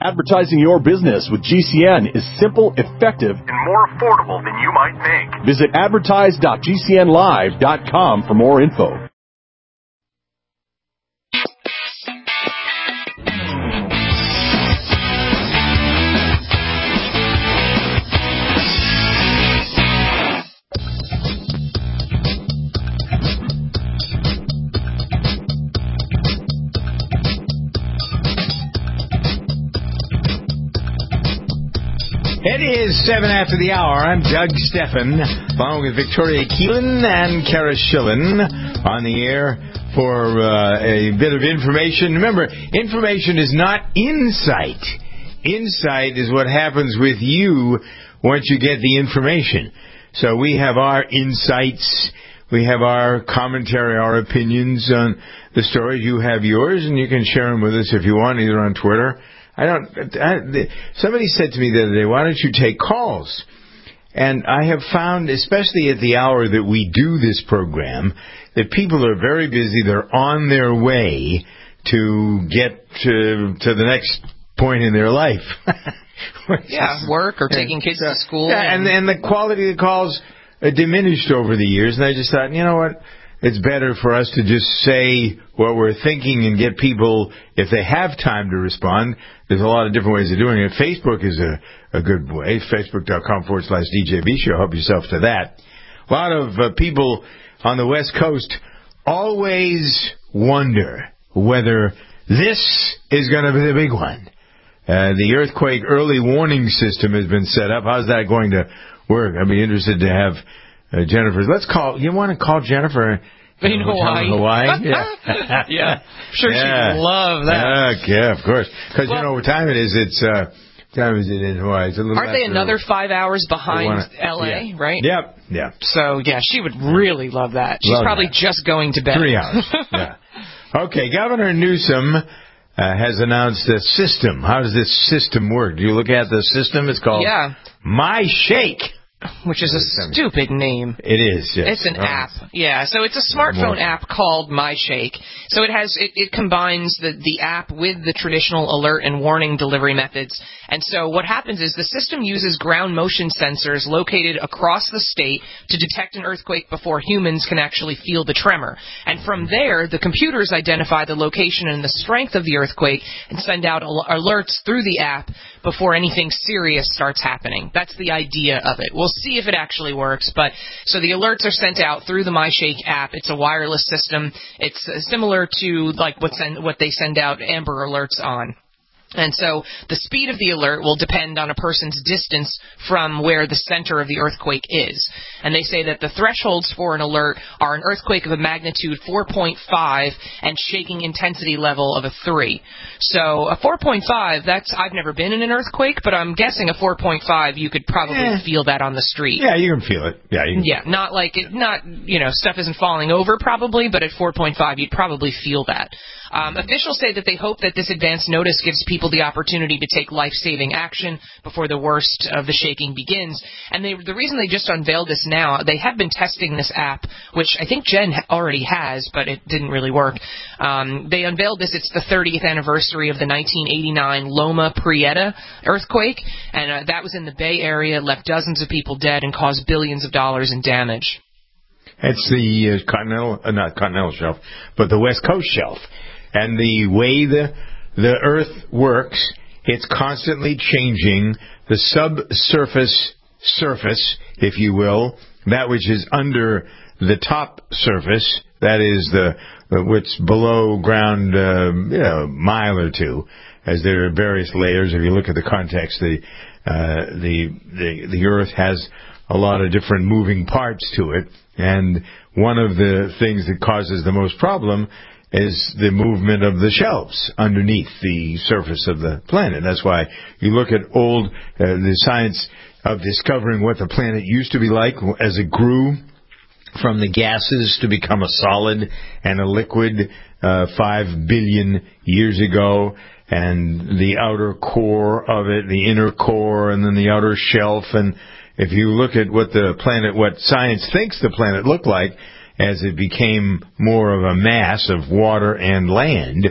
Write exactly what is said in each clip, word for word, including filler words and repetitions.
Advertising your business with G C N is simple, effective, and more affordable than you might think. Visit advertise dot g c n live dot com for more info. It is seven after the hour. I'm Doug Steffen, along with Victoria Keelan and Kara Schillen on the air for uh, a bit of information. Remember, information is not insight. Insight is what happens with you once you get the information. So we have our insights. We have our commentary, our opinions on the stories. You have yours, and you can share them with us if you want, either on Twitter. I don't. I, somebody said to me the other day, "Why don't you take calls?" And I have found, especially at the hour that we do this program, that people are very busy. They're on their way to get to to the next point in their life. yeah, work or taking kids so, to school. Yeah, and and the quality of the calls uh, diminished over the years. And I just thought, you know what? It's better for us to just say what we're thinking and get people, if they have time to respond. There's a lot of different ways of doing it. Facebook is a, a good way. Facebook.com forward slash DJB show. Help yourself to that. A lot of uh, people on the West Coast always wonder whether this is going to be the big one. Uh, the earthquake early warning system has been set up. How's that going to work? I'd be interested to have Uh, Jennifer, let's call. You want to call Jennifer in, in Hawaii? Hawaii? Yeah, yeah. Sure, yeah. she'd love that. Uh, yeah, of course. Because well, you know what time it is. It's uh, what time is it in Hawaii? It's a little. Aren't they another five hours behind wanna, L A? Yeah. Right? Yep. Yeah. So yeah, she would really love that. She's love probably that. just going to bed. Three hours. Yeah. Okay, Governor Newsom uh, has announced a system. How does this system work? Do you look at the system? It's called yeah. My Shake. Which is a stupid name. It is, yes. It's an oh. app. Yeah, so it's a smartphone app called MyShake. So it has it, it combines the, the app with the traditional alert and warning delivery methods. And so what happens is the system uses ground motion sensors located across the state to detect an earthquake before humans can actually feel the tremor. And from there, the computers identify the location and the strength of the earthquake and send out al- alerts through the app before anything serious starts happening. That's the idea of it. We'll see if it actually works. But so the alerts are sent out through the MyShake app. It's a wireless system. It's uh, similar to like what send, what they send out Amber Alerts on. And so the speed of the alert will depend on a person's distance from where the center of the earthquake is. And they say that the thresholds for an alert are an earthquake of a magnitude four point five and shaking intensity level of a three. So a four point five, that's, I've never been in an earthquake, but I'm guessing a four point five, you could probably eh. feel that on the street. Yeah, you can feel it. Yeah, you can yeah, not like, it, not, you know, stuff isn't falling over probably, but at four point five, you'd probably feel that. Um, officials say that they hope that this advance notice gives people the opportunity to take life-saving action before the worst of the shaking begins. And they, the reason they just unveiled this now, they have been testing this app, which I think Jen already has, but it didn't really work. Um, they unveiled this. It's the thirtieth anniversary of the nineteen eighty-nine Loma Prieta earthquake, and uh, that was in the Bay Area, left dozens of people dead, and caused billions of dollars in damage. It's the uh, continental, uh, not continental shelf, but the West Coast shelf. And the way the the Earth works, it's constantly changing the subsurface surface, if you will, that which is under the top surface, that is the, the what's below ground, uh, you know, a mile or two, as there are various layers. If you look at the context, the uh, the the the Earth has a lot of different moving parts to it, and one of the things that causes the most problem is the movement of the shelves underneath the surface of the planet. That's why you look at old, uh, the science of discovering what the planet used to be like as it grew from the gases to become a solid and a liquid uh, five billion years ago, and the outer core of it, the inner core, and then the outer shelf. And if you look at what the planet, what science thinks the planet looked like, as it became more of a mass of water and land,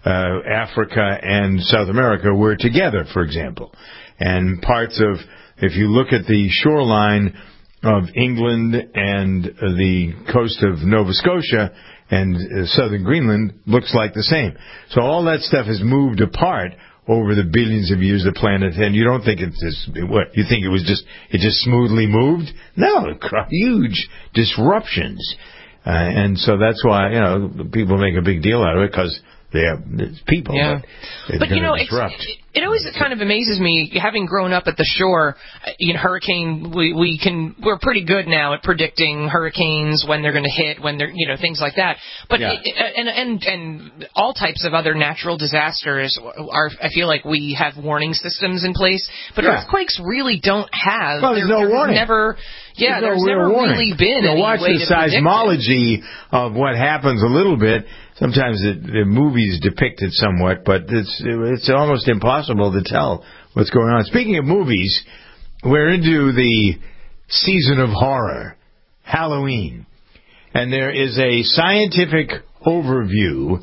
uh, Africa and South America were together, for example. And parts of, if you look at the shoreline of England and the coast of Nova Scotia and uh, southern Greenland, looks like the same. So all that stuff has moved apart over the billions of years of the planet, and you don't think it's just, what, you think it was just, it just smoothly moved? No, huge disruptions. Uh, and so that's why, you know, people make a big deal out of it, because they're people, yeah. but, but you know, disrupt. It's, it always kind of amazes me, having grown up at the shore. In hurricane, we we can we're pretty good now at predicting hurricanes, when they're going to hit, when they're, you know, things like that. But yeah. it, and and and all types of other natural disasters are. I feel like we have warning systems in place, but yeah. earthquakes really don't have. Well, there's no warning. Never. Yeah, there's, there's no never warning. really been you know, any watch way the to seismology of what happens a little bit. Sometimes it, the movies depict it somewhat, but it's it's almost impossible to tell what's going on. Speaking of movies, we're into the season of horror, Halloween, and there is a scientific overview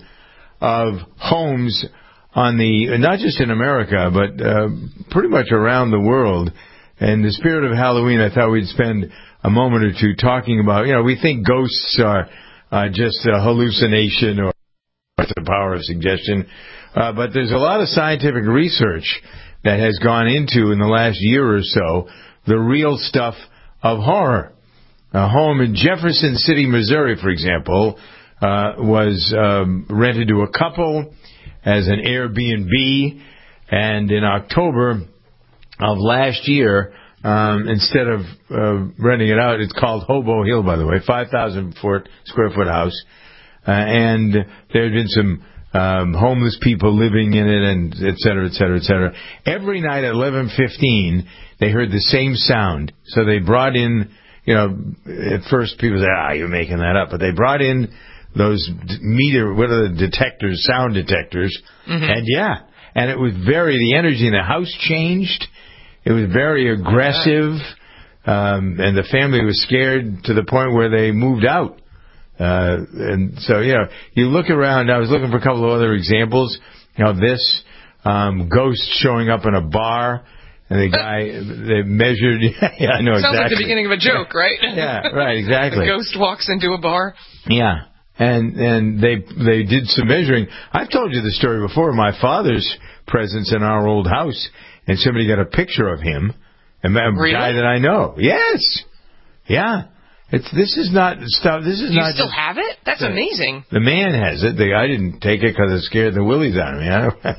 of homes on the, not just in America, but uh, pretty much around the world. In the spirit of Halloween, I thought we'd spend a moment or two talking about, you know, we think ghosts are uh, just a hallucination or the power of suggestion, uh, but there's a lot of scientific research that has gone into, in the last year or so, the real stuff of horror. A home in Jefferson City, Missouri, for example, uh, was um, rented to a couple as an Airbnb, and in October of last year, um, instead of uh, renting it out, it's called Hobo Hill, by the way, five thousand square foot house, uh, and there had been some um, homeless people living in it, and et cetera, et cetera, et cetera. Every night at eleven fifteen, they heard the same sound, so they brought in, you know, at first people said, ah, you're making that up, but they brought in those meter, what are the detectors, sound detectors, mm-hmm. and yeah, and it was very, the energy in the house changed. It was very aggressive, um, and the family was scared to the point where they moved out. Uh, and so, you know, you look around, I was looking for a couple of other examples of this, um, ghosts showing up in a bar, and the guy, they measured, yeah, I know Sounds exactly. like the beginning of a joke, right? Yeah, right, exactly. A ghost walks into a bar. Yeah. And and they they did some measuring. I've told you the story before. My father's presence in our old house, and somebody got a picture of him, a really? guy that I know. Yes, yeah. It's this is not stuff. This is you not. You still just, have it? That's the, amazing. The man has it. The, I didn't take it because it scared the willies out of me.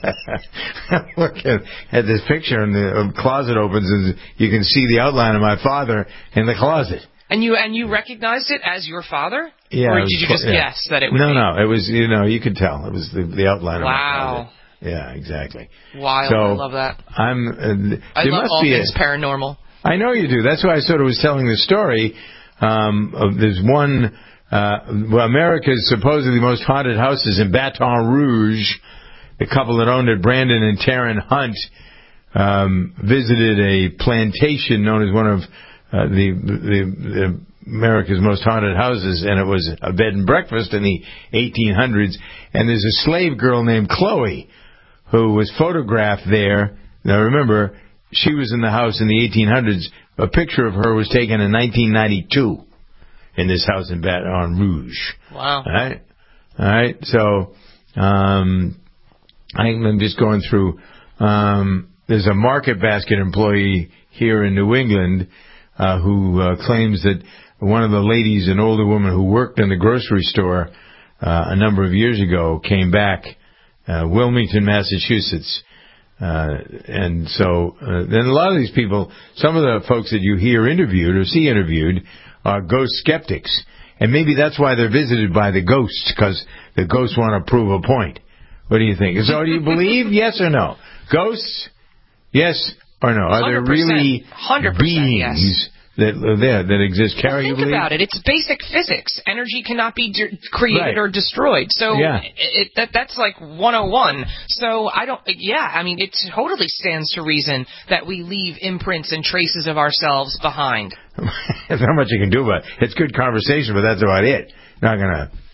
I look at, at this picture, and the closet opens, and you can see the outline of my father in the closet. And you and you recognized it as your father? Yeah. Or did you just yeah. guess that it would no, be? No, no. It was, you know, you could tell. It was the, the outline wow. of my father. Yeah, exactly. Wild. So, I love that. I'm, uh, I there love must all be things a, paranormal. I know you do. That's why I sort of was telling the story. Um, of there's one, uh, well, America's supposedly most haunted houses in Baton Rouge. The couple that owned it, Brandon and Taryn Hunt, um, visited a plantation known as one of uh, the, the, the America's most haunted houses, and it was a bed and breakfast in the eighteen hundreds. And there's a slave girl named Chloe who was photographed there. Now remember, she was in the house in the eighteen hundreds. A picture of her was taken in nineteen ninety-two in this house in Baton Rouge. Wow. All right. All right. So um, I'm just going through. Um, there's a Market Basket employee here in New England uh, who uh, claims that one of the ladies, an older woman who worked in the grocery store uh, a number of years ago, came back, uh, Wilmington, Massachusetts. Uh, and so, uh, then a lot of these people, some of the folks that you hear interviewed or see interviewed are ghost skeptics. And maybe that's why they're visited by the ghosts, because the ghosts want to prove a point. What do you think? So do you believe? Yes or no? Ghosts? Yes or no? Are there really one hundred percent beings yes. that are there, that exist? Carrie, well, think you believe? about it. It's basic physics. Energy cannot be de- created right. or destroyed. So yeah. it, it, that that's like one oh one. So I don't. Yeah, I mean, it totally stands to reason that we leave imprints and traces of ourselves behind. There's not much you can do about it. It's good conversation, but that's about it. Not gonna.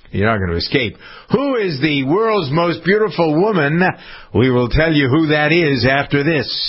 You're not going to escape. Who is the world's most beautiful woman? We will tell you who that is after this.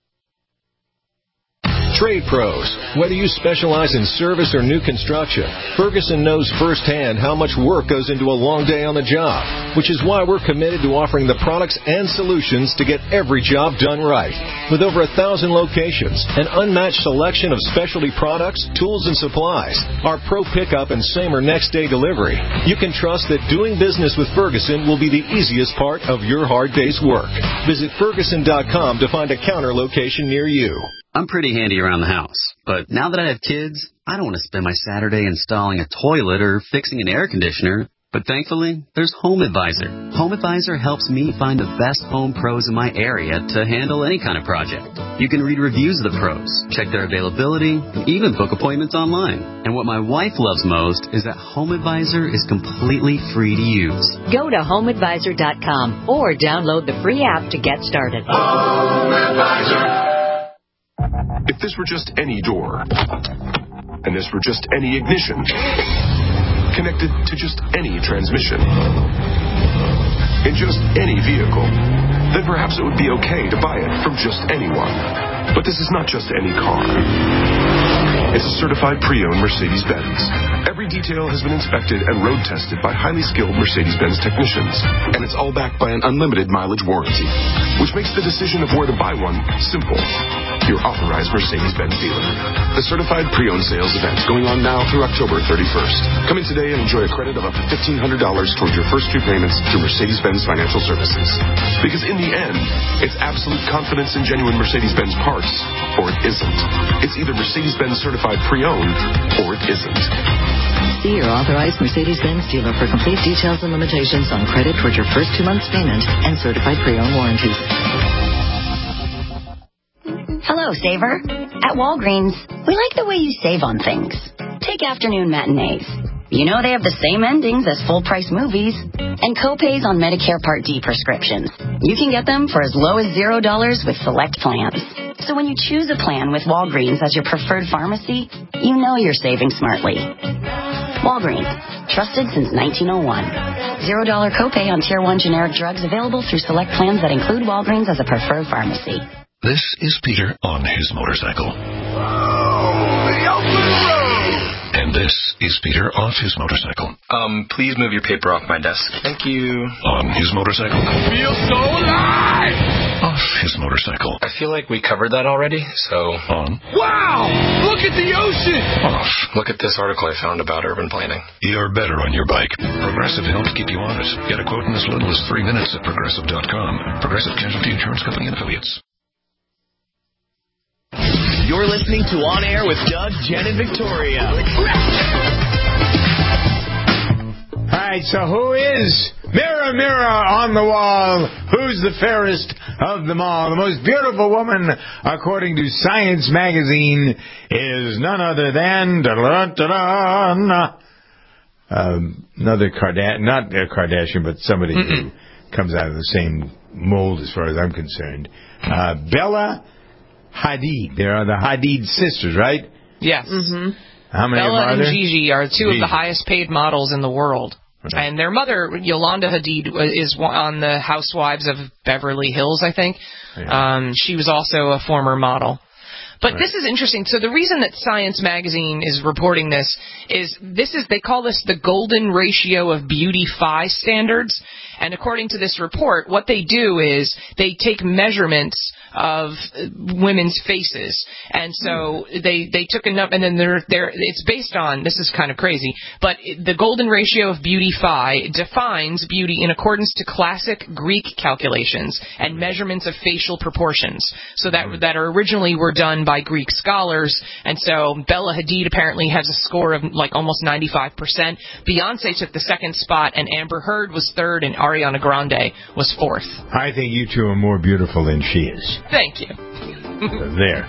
Trade pros. Whether you specialize in service or new construction, Ferguson knows firsthand how much work goes into a long day on the job, which is why we're committed to offering the products and solutions to get every job done right. With over a thousand locations, an unmatched selection of specialty products, tools, and supplies, our pro pickup and same or next day delivery, you can trust that doing business with Ferguson will be the easiest part of your hard day's work. Visit Ferguson dot com to find a counter location near you. I'm pretty handy around the house, but now that I have kids, I don't want to spend my Saturday installing a toilet or fixing an air conditioner. But thankfully, there's Home Advisor. Home Advisor helps me find the best home pros in my area to handle any kind of project. You can read reviews of the pros, check their availability, and even book appointments online. And what my wife loves most is that Home Advisor is completely free to use. Go to home advisor dot com or download the free app to get started. Home Advisor. If this were just any door, and this were just any ignition, connected to just any transmission, in just any vehicle, then perhaps it would be okay to buy it from just anyone. But this is not just any car. It's a certified pre-owned Mercedes-Benz. Every detail has been inspected and road tested by highly skilled Mercedes-Benz technicians, and it's all backed by an unlimited mileage warranty, which makes the decision of where to buy one simple. Your authorized Mercedes-Benz dealer. The certified pre-owned sales event going on now through October thirty-first. Come in today and enjoy a credit of up to fifteen hundred dollars towards your first two payments through Mercedes-Benz Financial Services. Because in the end, it's absolute confidence in genuine Mercedes-Benz parts, or it isn't. It's either Mercedes-Benz certified pre-owned, or it isn't. See your authorized Mercedes-Benz dealer for complete details and limitations on credit towards your first two months' payment and certified pre-owned warranties. Hello, Saver. At Walgreens, we like the way you save on things. Take afternoon matinees. You know they have the same endings as full-price movies. And co-pays on Medicare Part D prescriptions. You can get them for as low as zero dollars with select plans. So when you choose a plan with Walgreens as your preferred pharmacy, you know you're saving smartly. Walgreens, trusted since nineteen oh one. Zero dollar copay on Tier one generic drugs available through select plans that include Walgreens as a preferred pharmacy. This is Peter on his motorcycle. And this is Peter off his motorcycle. Um, please move your paper off my desk. Thank you. On his motorcycle. I feel so alive! Off his motorcycle. I feel like we covered that already, so... On. Wow! Look at the ocean! Off. Look at this article I found about urban planning. You're better on your bike. Progressive helps keep you on it. Get a quote in as little as three minutes at progressive dot com. Progressive Casualty Insurance Company and Affiliates. You're listening to On Air with Doug, Jen, and Victoria. All right, so who is Mirror, Mirror on the Wall? Who's the fairest of them all? The most beautiful woman, according to Science Magazine, is none other than um, another Kardashian, not a Kardashian, but somebody Mm-mm. who comes out of the same mold as far as I'm concerned. Uh, Bella Hadid. There are the Hadid sisters, right? Yes. Mm-hmm. How many Bella are and there? Gigi are two Gigi. of the highest paid models in the world. Right. And their mother, Yolanda Hadid, is on the Housewives of Beverly Hills, I think. Yeah. Um, she was also a former model. But right. This is interesting. So the reason that Science Magazine is reporting this is this is they call this the golden ratio of beauty phi standards. And according to this report, what they do is they take measurements of women's faces, and so they they took enough, and then they're they're it's based on, this is kind of crazy, but the golden ratio of beauty phi defines beauty in accordance to classic Greek calculations and measurements of facial proportions, so that that originally were done by Greek scholars. And so Bella Hadid apparently has a score of like almost ninety-five percent. Beyonce took the second spot, and Amber Heard was third, and Ariana Grande was fourth. I think you two are more beautiful than she is. Thank you. There.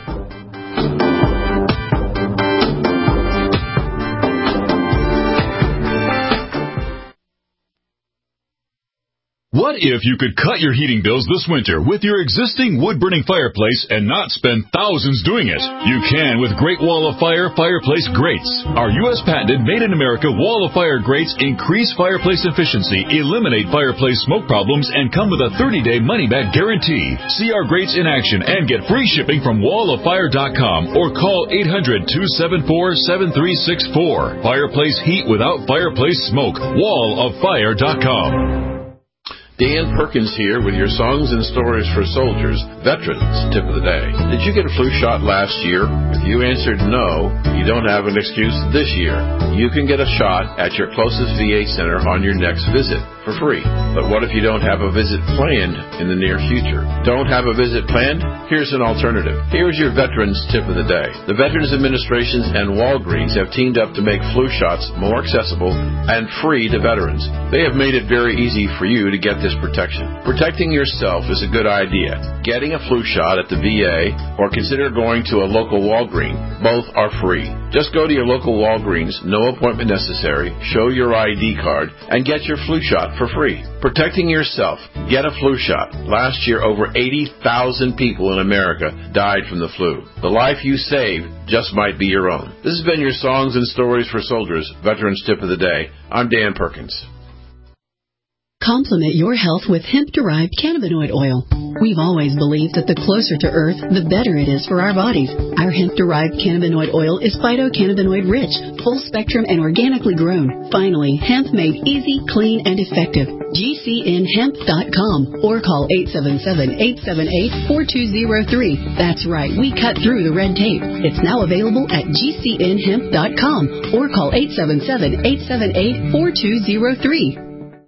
What if you could cut your heating bills this winter with your existing wood-burning fireplace and not spend thousands doing it? You can with Great Wall of Fire Fireplace Grates. Our U S patented made-in-America Wall of Fire grates increase fireplace efficiency, eliminate fireplace smoke problems, and come with a thirty-day money-back guarantee. See our grates in action and get free shipping from wall of fire dot com or call eight hundred, two seven four, seven three six four. Fireplace heat without fireplace smoke. wall of fire dot com. Dan Perkins here with your Songs and Stories for Soldiers Veterans Tip of the Day. Did you get a flu shot last year? If you answered no, you don't have an excuse this year. You can get a shot at your closest V A center on your next visit for free. But what if you don't have a visit planned in the near future? Don't have a visit planned? Here's an alternative. Here's your Veterans Tip of the Day. The Veterans Administrations and Walgreens have teamed up to make flu shots more accessible and free to veterans. They have made it very easy for you to get this protection. Protecting yourself is a good idea. Getting a flu shot at the V A or consider going to a local Walgreens. Both are free. Just go to your local Walgreens, no appointment necessary, show your I D card, and get your flu shot for free. Protecting yourself. Get a flu shot. Last year, over eighty thousand people in America died from the flu. The life you saved just might be your own. This has been your Songs and Stories for Soldiers Veterans Tip of the Day. I'm Dan Perkins. Complement your health with hemp-derived cannabinoid oil. We've always believed that the closer to Earth, the better it is for our bodies. Our hemp-derived cannabinoid oil is phytocannabinoid-rich, full-spectrum, and organically grown. Finally, hemp made easy, clean, and effective. G C N hemp dot com or call eight seven seven, eight seven eight, four two zero three. That's right, we cut through the red tape. It's now available at G C N hemp dot com or call eight seven seven, eight seven eight, four two zero three.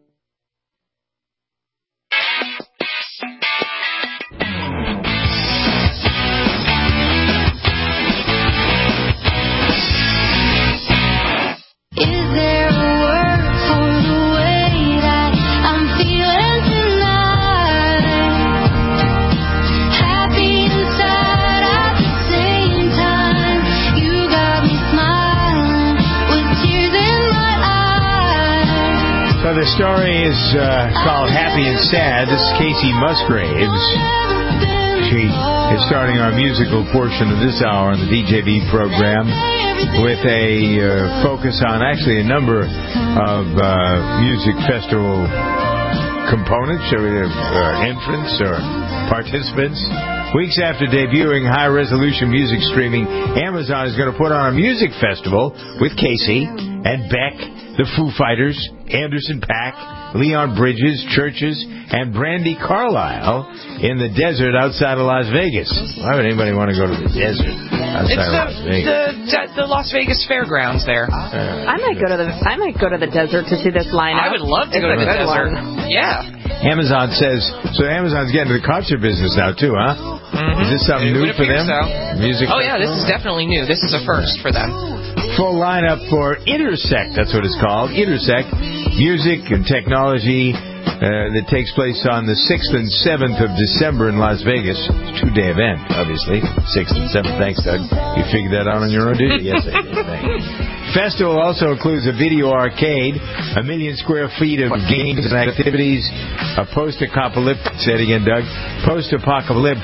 The story is uh, called Happy and Sad. This is Casey Musgraves. She is starting our musical portion of this hour on the D J B program with a uh, focus on actually a number of uh, music festival components, or uh, entrants or participants. Weeks after debuting high-resolution music streaming, Amazon is going to put on a music festival with Casey and Beck, the Foo Fighters, Anderson .Paak, Leon Bridges, Churches, and Brandi Carlile in the desert outside of Las Vegas. Why would anybody want to go to the desert outside it's of the, Las Vegas? The, the Las Vegas Fairgrounds there. Uh, I might go to the I might go to the desert to see this lineup. I would love to it's go to the desert. One. Yeah. Amazon says, so Amazon's getting into the concert business now, too, huh? Mm-hmm. Is this something it new for them? So. Music oh, yeah, this is definitely new. This is a first for them. Full lineup for Intersect, that's what it's called. Intersect, music and technology uh, that takes place on the sixth and seventh of December in Las Vegas. It's a two-day event, obviously. sixth and seventh. Thanks, Doug. You figured that out on your own, did you? Yes, I did. Thank you. Festival also includes a video arcade, a million square feet of games and activities, a post-apocalyptic, say it again, Doug, post-apocalyptic,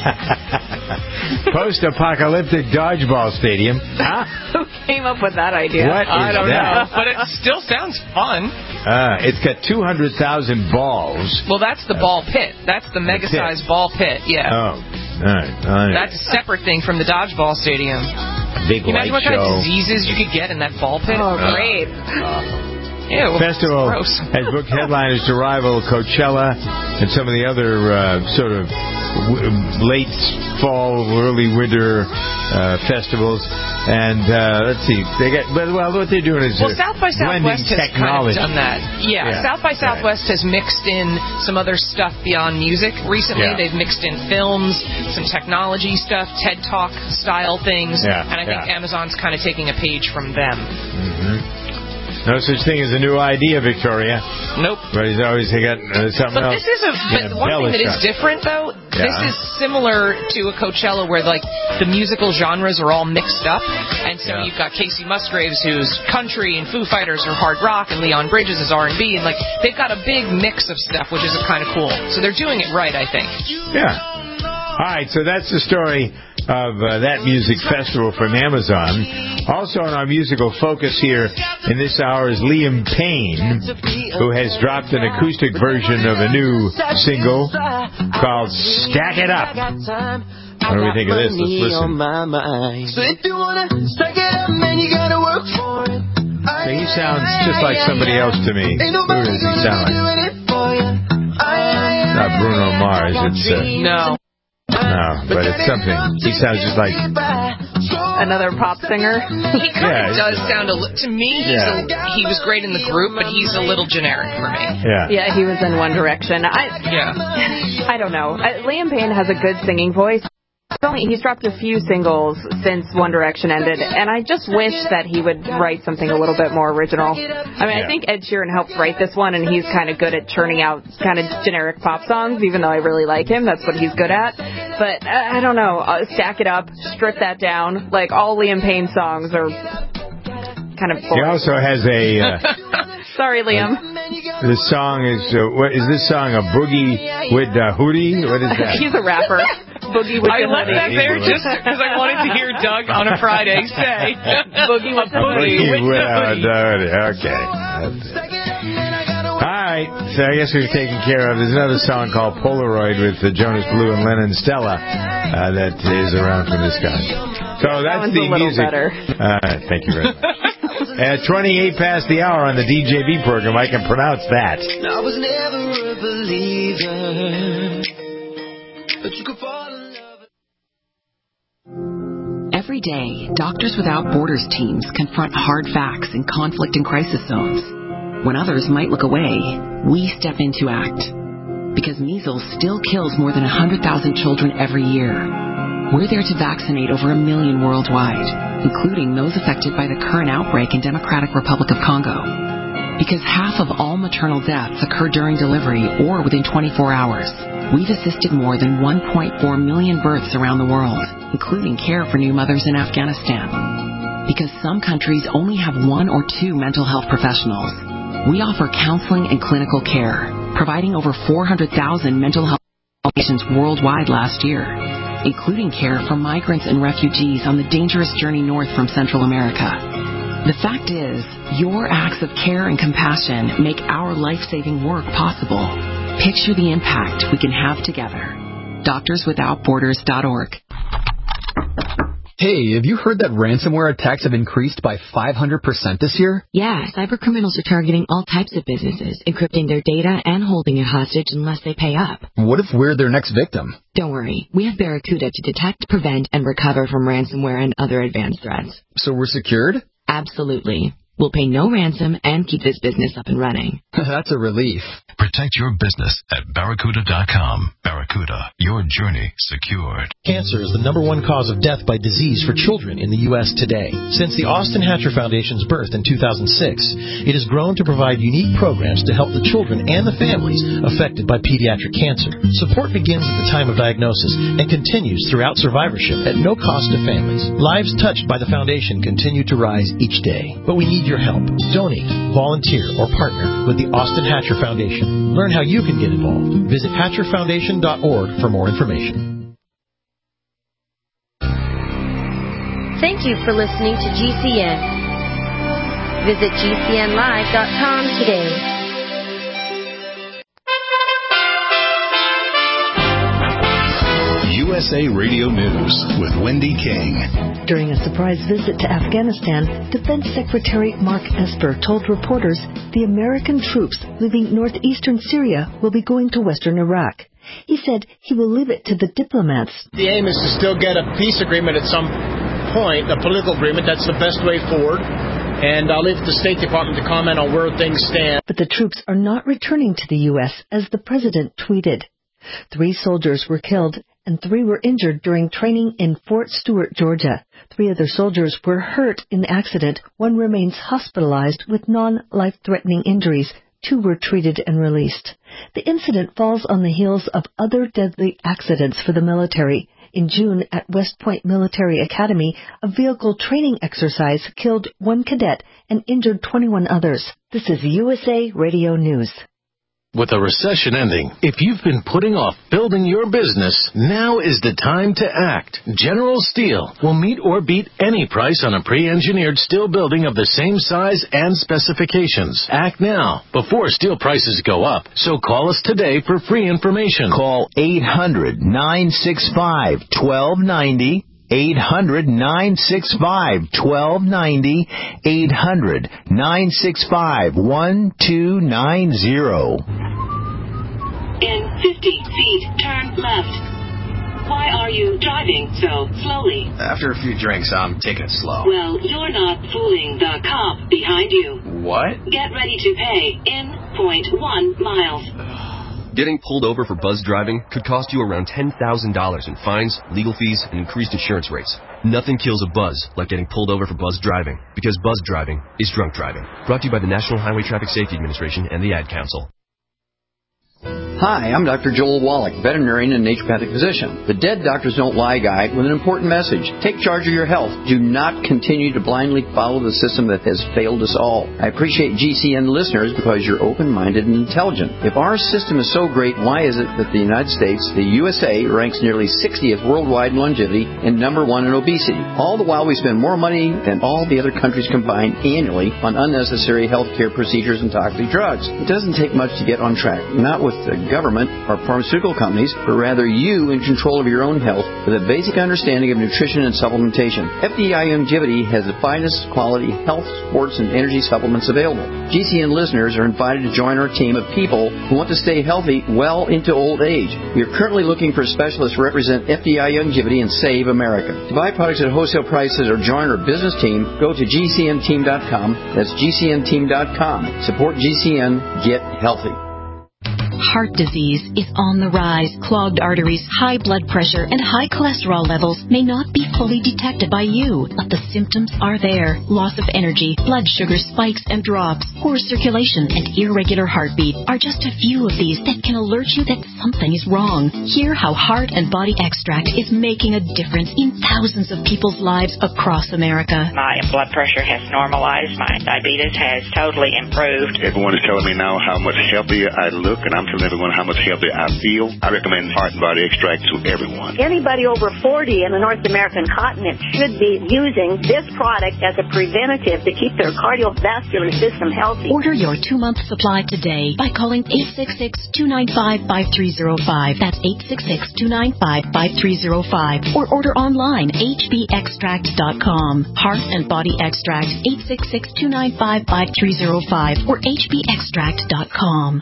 post-apocalyptic dodgeball stadium. Huh? Who came up with that idea? What I is don't that? know, but it still sounds fun. Uh, it's got two hundred thousand balls. Well, that's the ball pit. That's the mega-sized ball pit, yeah. Oh, all right. All right. That's a separate thing from the dodgeball stadium. Big Can you imagine light what kind show. of diseases you could get in that ball pit? Oh, great. Uh, Ew, Festival gross. has booked headliners to rival Coachella and some of the other uh, sort of w- late fall, early winter uh, festivals. And uh, let's see, they got well. What they're doing is well, South by Southwest has technology. kind of done that. Yeah, yeah. South by Southwest right. has mixed in some other stuff beyond music. Recently, yeah. they've mixed in films, some technology stuff, TED Talk style things, yeah. and I think yeah. Amazon's kind of taking a page from them. Mm-hmm. No such thing as a new idea, Victoria. Nope. But he's always got uh, something but else. This is a, but one thing that is different, though, yeah. this is similar to a Coachella where, like, the musical genres are all mixed up. And so yeah. you've got Casey Musgraves, who's country, and Foo Fighters are hard rock, and Leon Bridges is R and B. And, like, they've got a big mix of stuff, which is kind of cool. So they're doing it right, I think. Yeah. All right, so that's the story of uh, that music festival from Amazon. Also on our musical focus here in this hour is Liam Payne, who has dropped an acoustic version of a new single called Stack It Up. What do we think of this? Let's listen. So if you wanna stack it up, man, you gotta work for it. So he sounds just like somebody else to me. Who does he sound like? It's not Bruno Mars. It's uh, no. No, but it's something. He sounds just like another pop singer. He kind yeah, of does sound a li- to me. He's yeah. a, he was great in the group, but he's a little generic for me. Yeah, yeah, he was in One Direction. I yeah, I don't know. I, Liam Payne has a good singing voice. Only he's dropped a few singles since One Direction ended, and I just wish that he would write something a little bit more original. I mean, yeah. I think Ed Sheeran helped write this one, and he's kind of good at churning out kind of generic pop songs, even though I really like him. That's what he's good at. But, uh, I don't know, uh, stack it up, strip that down. Like, all Liam Payne songs are kind of boring. He also has a... Uh, Sorry, Liam. Uh, this song is... Uh, what is this song? A Boogie with uh, Hootie? What is that? He's a rapper. Boogie with I the left that there just because I wanted to hear Doug on a Friday say Boogie with the Hootie. Boogie with the Hootie. Okay. That's it. All right. So I guess we've taken care of. There's another song called Polaroid with uh, Jonas Blue and Lennon Stella uh, that is around from this guy. So that's that the a little music. Better. Uh, thank you very much. At twenty-eight past the hour on the D J B program, I can pronounce that. I was never a believer, but you could fall in love. Every day, Doctors Without Borders teams confront hard facts in conflict and crisis zones. When others might look away, we step in to act. Because measles still kills more than one hundred thousand children every year. We're there to vaccinate over a million worldwide, including those affected by the current outbreak in Democratic Republic of Congo. Because half of all maternal deaths occur during delivery or within twenty-four hours, we've assisted more than one point four million births around the world, including care for new mothers in Afghanistan. Because some countries only have one or two mental health professionals, we offer counseling and clinical care, providing over four hundred thousand mental health patients worldwide last year, including care for migrants and refugees on the dangerous journey north from Central America. The fact is, your acts of care and compassion make our life-saving work possible. Picture the impact we can have together. doctors without borders dot org. Hey, have you heard that ransomware attacks have increased by five hundred percent this year? Yeah, cybercriminals are targeting all types of businesses, encrypting their data and holding it hostage unless they pay up. What if we're their next victim? Don't worry. We have Barracuda to detect, prevent, and recover from ransomware and other advanced threats. So we're secured? Absolutely. We'll pay no ransom and keep this business up and running. That's a relief. Protect your business at Barracuda dot com. Barracuda, your journey secured. Cancer is the number one cause of death by disease for children in the U S today. Since the Austin Hatcher Foundation's birth in two thousand six, it has grown to provide unique programs to help the children and the families affected by pediatric cancer. Support begins at the time of diagnosis and continues throughout survivorship at no cost to families. Lives touched by the foundation continue to rise each day. But we need your help. Donate, volunteer, or partner with the Austin Hatcher Foundation. Learn how you can get involved. Visit Hatcher Foundation dot org for more information. Thank you for listening to G C N. Visit G C N live dot com today. U S A Radio News with Wendy King. During a surprise visit to Afghanistan, Defense Secretary Mark Esper told reporters the American troops leaving northeastern Syria will be going to western Iraq. He said he will leave it to the diplomats. The aim is to still get a peace agreement at some point, a political agreement. That's the best way forward. And I'll leave it to the State Department to comment on where things stand. But the troops are not returning to the U S, as the president tweeted. Three soldiers were killed and three were injured during training in Fort Stewart, Georgia. Three other soldiers were hurt in the accident. One remains hospitalized with non-life-threatening injuries. Two were treated and released. The incident falls on the heels of other deadly accidents for the military. In June, at West Point Military Academy, a vehicle training exercise killed one cadet and injured twenty-one others. This is U S A Radio News. With a recession ending, if you've been putting off building your business, now is the time to act. General Steel will meet or beat any price on a pre-engineered steel building of the same size and specifications. Act now, before steel prices go up. So call us today for free information. Call eight hundred, nine six five, one two nine zero. eight hundred, nine six five, one two nine zero. eight hundred, nine six five, one two nine zero. In fifty feet, turn left. Why are you driving so slowly? After a few drinks, I'm taking it slow. Well, you're not fooling the cop behind you. What? Get ready to pay in point one miles. Getting pulled over for buzz driving could cost you around ten thousand dollars in fines, legal fees, and increased insurance rates. Nothing kills a buzz like getting pulled over for buzz driving, because buzz driving is drunk driving. Brought to you by the National Highway Traffic Safety Administration and the Ad Council. Hi, I'm Doctor Joel Wallach, veterinarian and naturopathic physician. The Dead Doctors Don't Lie guide with an important message. Take charge of your health. Do not continue to blindly follow the system that has failed us all. I appreciate G C N listeners because you're open-minded and intelligent. If our system is so great, why is it that the United States, the U S A, ranks nearly sixtieth worldwide in longevity and number one in obesity? All the while we spend more money than all the other countries combined annually on unnecessary healthcare procedures and toxic drugs. It doesn't take much to get on track. Not with the government or pharmaceutical companies, but rather you in control of your own health with a basic understanding of nutrition and supplementation. F D I Longevity has the finest quality health, sports, and energy supplements available. G C N listeners are invited to join our team of people who want to stay healthy well into old age. We are currently looking for specialists to represent F D I Longevity and Save America. To buy products at wholesale prices or join our business team, go to G C N team dot com. That's G C N team dot com. Support G C N. Get healthy. Heart disease is on the rise. Clogged arteries, high blood pressure, and high cholesterol levels may not be fully detected by you, but the symptoms are there. Loss of energy, blood sugar spikes and drops, poor circulation, and irregular heartbeat are just a few of these that can alert you that something is wrong. Hear how Heart and Body Extract is making a difference in thousands of people's lives across America. My blood pressure has normalized. My diabetes has totally improved. Everyone is telling me now how much healthier I look, and I'm telling everyone how much healthier I feel. I recommend Heart and Body Extract to everyone. Anybody over forty in the North American continent should be using this product as a preventative to keep their cardiovascular system healthy. Order your two-month supply today by calling eight six six, two nine five, five three zero five. That's eight six six, two nine five, five three zero five. Or order online, H B extract dot com. Heart and Body Extract, eight six six, two nine five, five three zero five or H B extract dot com.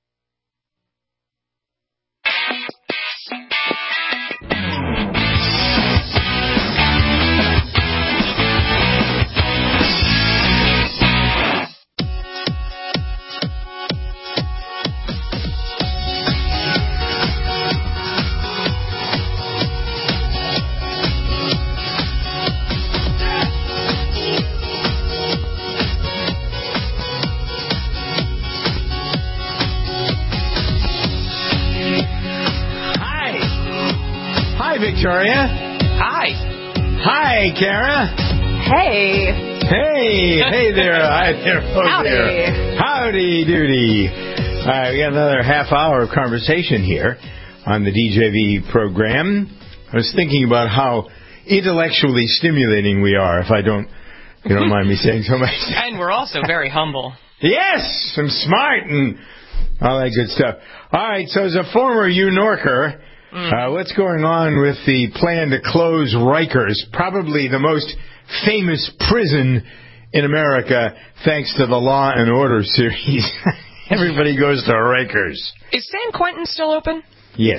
Victoria. Hi. Hi, Kara. Hey. Hey. Hey there. Hi there. Oh, Howdy. There. Howdy doody. All right, we got another half hour of conversation here on the D J V program. I was thinking about how intellectually stimulating we are, if I don't, you don't mind me saying so much. And we're also very humble. Yes, I'm smart and all that good stuff. All right, so as a former U Norker, Mm. Uh, what's going on with the plan to close Rikers, probably the most famous prison in America, thanks to the Law and Order series? Everybody goes to Rikers. Is San Quentin still open? Yes.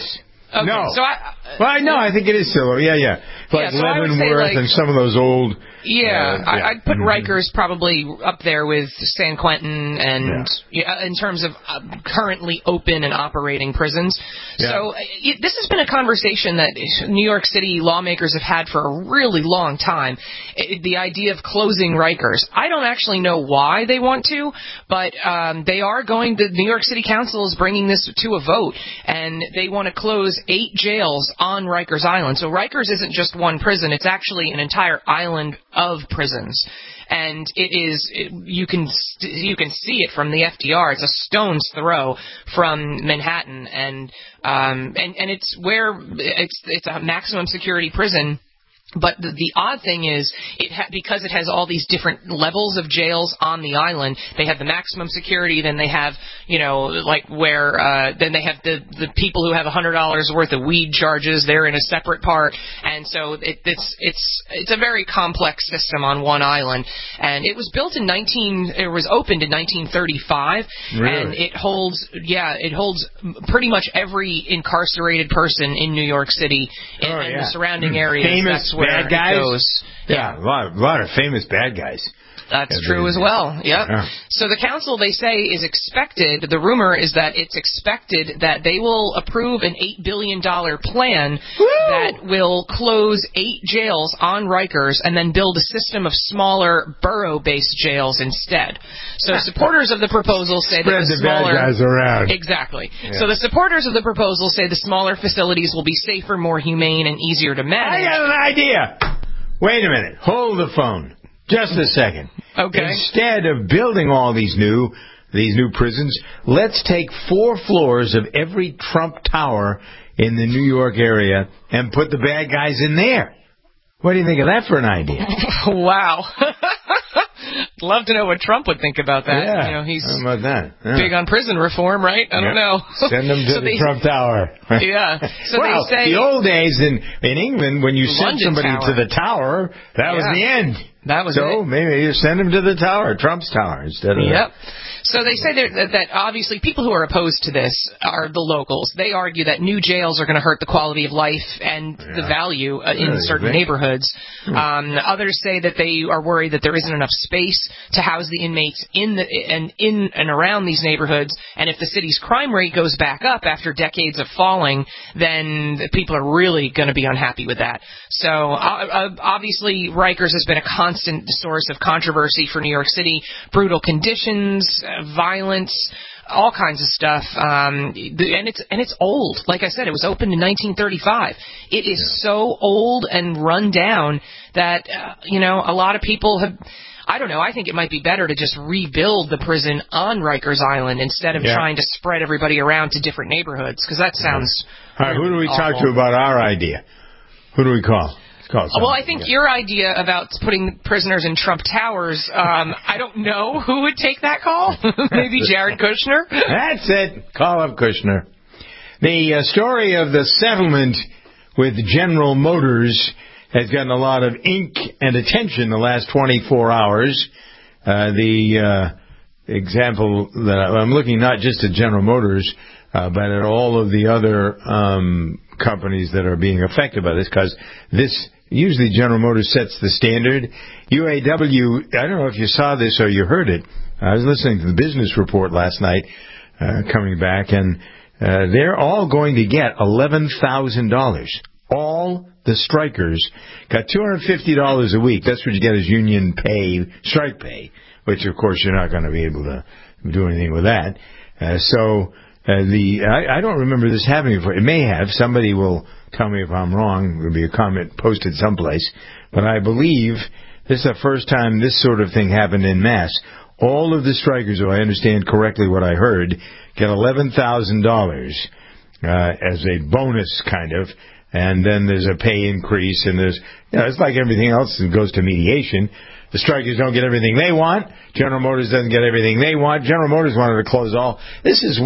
Okay, no. So I, well, I know. I think it is still. Yeah, yeah. Like yeah, so Leavenworth like, and some of those old. Yeah, uh, yeah. I'd put mm-hmm. Rikers probably up there with San Quentin, and yeah. Yeah, in terms of uh, currently open and operating prisons. Yeah. So it, this has been a conversation that New York City lawmakers have had for a really long time. It, the idea of closing Rikers. I don't actually know why they want to, but um, they are going. The New York City Council is bringing this to a vote, and they want to close eight jails on Rikers Island. So Rikers isn't just one prison; it's actually an entire island of prisons. And it is, it, you can you can see it from the F D R. It's a stone's throw from Manhattan, and um, and and it's where it's it's a maximum security prison. But the, the odd thing is, it ha- because it has all these different levels of jails on the island, they have the maximum security, then they have, you know, like where, uh, then they have the, the people who have one hundred dollars worth of weed charges, they're in a separate part, and so it, it's, it's, it's a very complex system on one island, and it was built in nineteen, it was opened in nineteen thirty-five, really? And it holds, yeah, it holds pretty much every incarcerated person in New York City and, oh, and yeah. the surrounding areas. Famous That's where bad guys? It goes. Yeah, Yeah, a lot, a lot of famous bad guys. That's Every, true as well. Yep. Yeah. So the council, they say, is expected, the rumor is that it's expected that they will approve an eight billion dollars plan Woo! That will close eight jails on Rikers and then build a system of smaller borough-based jails instead. So supporters of the proposal say Spread that the, the smaller... bad guys around. Exactly. Yeah. So the supporters of the proposal say the smaller facilities will be safer, more humane, and easier to manage. I got an idea. Wait a minute. Hold the phone. Just a second. Okay. Instead of building all these new these new prisons, let's take four floors of every Trump Tower in the New York area and put the bad guys in there. What do you think of that for an idea? Wow. Love to know what Trump would think about that. Yeah. You know, he's How about that? Yeah. big on prison reform, right? I don't yeah. know. Send them to so the they, Trump Tower. Yeah. So well, they say the old days in in England, when you London sent somebody Tower. to the tower, that yeah. was the end. That was so it. maybe you send them to the tower, Trump's tower, instead of. Yep. So they say that, that obviously people who are opposed to this are the locals. They argue that new jails are going to hurt the quality of life and yeah. the value uh, in really certain think? neighborhoods. Hmm. Um, others say that they are worried that there isn't enough space to house the inmates in the and in and around these neighborhoods. And if the city's crime rate goes back up after decades of falling, then the people are really going to be unhappy with that. So uh, obviously, Rikers has been a constant source of controversy for New York City. Brutal conditions, uh, violence, all kinds of stuff. Um, and it's and it's old. Like I said, it was opened in nineteen thirty-five. It is yeah. so old and run down that, uh, you know, a lot of people have... I don't know. I think it might be better to just rebuild the prison on Rikers Island instead of yeah. trying to spread everybody around to different neighborhoods, because that sounds... All right, who do we awful. talk to about our idea? Who do we call? call well, I think yeah. your idea about putting prisoners in Trump Towers, um, I don't know who would take that call. Maybe Jared Kushner? That's it. Call up Kushner. The uh, story of the settlement with General Motors has gotten a lot of ink and attention the last twenty-four hours. Uh, the uh, example that I'm looking not just at General Motors, uh, but at all of the other um, companies that are being affected by this, because this usually General Motors sets the standard. U A W, I don't know if you saw this or you heard it. I was listening to the Business Report last night, uh, coming back, and uh, they're all going to get eleven thousand dollars. All the strikers got two hundred fifty dollars a week. That's what you get as union pay, strike pay, which, of course, you're not going to be able to do anything with that. Uh, so uh, the I, I don't remember this happening before. It may have. Somebody will tell me if I'm wrong. There will be a comment posted someplace. But I believe this is the first time this sort of thing happened en masse. All of the strikers, if I understand correctly what I heard, get eleven thousand dollars uh, as a bonus, kind of. And then there's a pay increase, and there's, you know, it's like everything else that goes to mediation. The strikers don't get everything they want. General Motors doesn't get everything they want. General Motors wanted to close all. This is,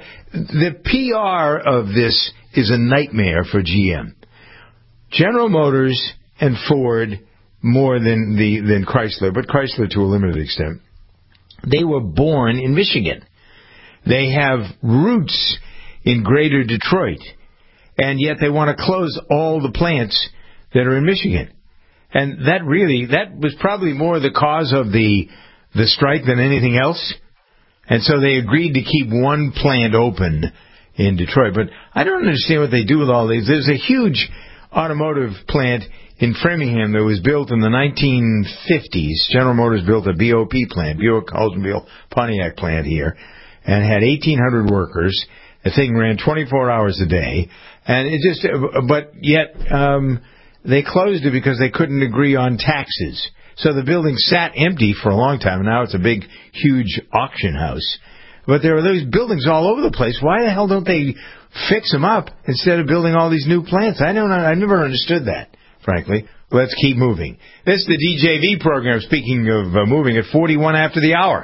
the P R of this is a nightmare for G M. General Motors and Ford more than the, than Chrysler, but Chrysler to a limited extent. They were born in Michigan. They have roots in greater Detroit. and yet they want to close all the plants that are in Michigan. And that really, that was probably more the cause of the the strike than anything else. And so they agreed to keep one plant open in Detroit. But I don't understand what they do with all these. There's a huge automotive plant in Framingham that was built in the nineteen fifties. General Motors built a B O P plant, Buick Oldsmobile Pontiac plant here, and had eighteen hundred workers. The thing ran twenty-four hours a day. And it just, but yet, um, they closed it because they couldn't agree on taxes. So the building sat empty for a long time, and now it's a big, huge auction house. But there are those buildings all over the place. Why the hell don't they fix them up instead of building all these new plants? I don't. I never understood that, frankly. Let's keep moving. This is the D J V program, speaking of uh, moving, at forty-one after the hour.